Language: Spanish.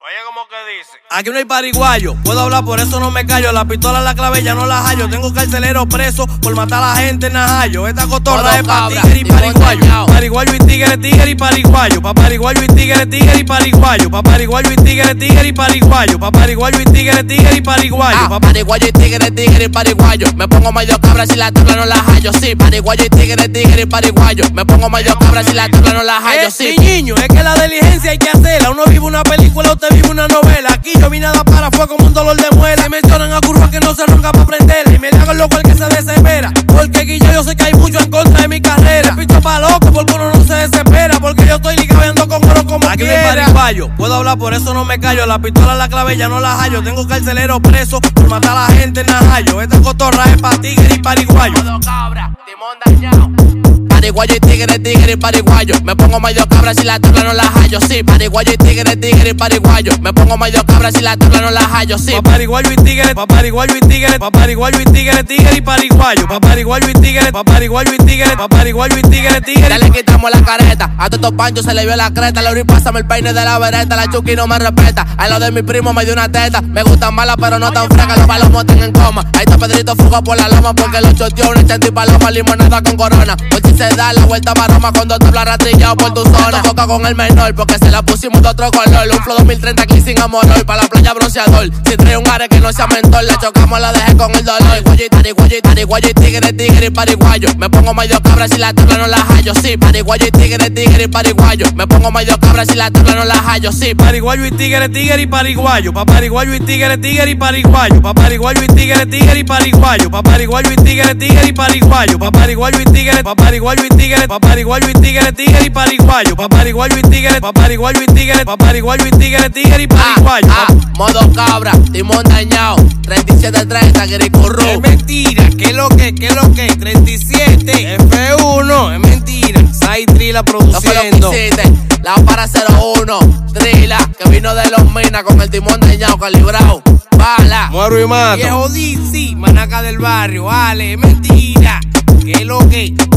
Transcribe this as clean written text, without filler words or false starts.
Oye, ¿cómo que dice? Aquí no hay pariguayo, puedo hablar, por eso no me callo. La pistola en la clave ya no la hallo. Tengo carcelero preso por matar a la gente en Najayo. Esta cotorra es pa' tigre y pariguayo. Pariguayo y tigre, tigre y pariguayo. Pa' pariguayo y tigre, tigre y pariguayo. Pa' pariguayo y tigre, tigre y pariguayo. Pa' pariguayo y tigre, tigre y pariguayo. Pa' pariguayo y tigre, tigre y pariguayo. Me pongo medio cabra si la tabla no la hallo. Sí, pariguayo y tigre, tigre y pariguayo. Me pongo medio cabra si la tabla no la hallo. Sí, mi niño, es que la diligencia hay que hacerla. Uno vive una película, usted vive una novela. Aquí yo vi nada para fue como un dolor de muela. Y mencionan a curvas que no se ronca para prenderla. Y me le hago loco el que se desespera. Porque Guillo yo sé que hay mucho en contra de mi carrera. El picho pa' loco porque uno no se desespera. Porque yo estoy ligando con oro como aquí quiera. Aquí pariguayo, puedo hablar, por eso no me callo. La pistola en la clave ya no la hallo. Tengo carcelero preso por matar a la gente en Najayo. Esta cotorra es pa' tigre y pariguayo. Modo cabra, timón dañado. Pariguayo y tigre, tigre y pariguayo. Me pongo medio cabra si la tabla no la hallo. Sí, pariguayo y tigre, tigre y pariguayo. Me pongo medio cabra si la tabla no la hallo. Sí, pa' pariguayo y tigre, pa' pariguayo y tigre, pa' pariguayo y tigre, tigre y pariguayo. Pa' pariguayo y tigre, pa' pariguayo y tigre, pa' pariguayo y tigre, tigre. Ya le quitamos la careta, a todos estos panchos se le vio la creta. Lauri, pásame el peine de la vereta. La Chucky no me respeta, a lo de mi primo me dio una teta. Me gustan malas pero no tan frescas, los palomos están en coma. Ahí está Pedrito fuga por la loma porque lo choteó una chanta y paloma, limonada con corona. Hoy si se da la vuelta para Roma cuando te habla rastrillado por tu zona. Boca con el menor porque se la pusimos de otro color. Un flow 2030 aquí sin amor hoy, pa' la playa bronceador. Si trae un are que no sea mentor, le chocamos, la dejé con el dolor. Pariguayo y tigre, tigre y pariguayo. Me pongo medio cabra si la tabla no la hallo. Sí, pariguayo y tigre, tigre y pariguayo. Me pongo medio cabra si la tabla no la hallo. Sí, pariguayo y tigre, tigre y pariguayo. Pa' pariguayo y tigre, tigre y pariguayo. Pa' pariguayo y tigre, tigre y pariguayo. Pa' pariguayo y tigre, tigre y pariguayo. Pa' pariguayo y tigre, pa' pariguayo y tigre, pa' pariguayo y tigre, tigre y pariguayo. Pa' pariguayo y tigre, pa' pariguayo y tigre, pa' pariguayo y tigre, tigre y pariguayo. Modo cabra, timón dañado. 3730, Guericurru. Es mentira, ¿qué lo que? 37 F1, es mentira. Saitri la produciendo. No fue lo que hiciste. La para 01, Trila, que vino de los minas con el timón dañado, calibrado. Bala. Muero y mato. Viejo DC, manaca del barrio, vale, es mentira. ¿Qué lo que?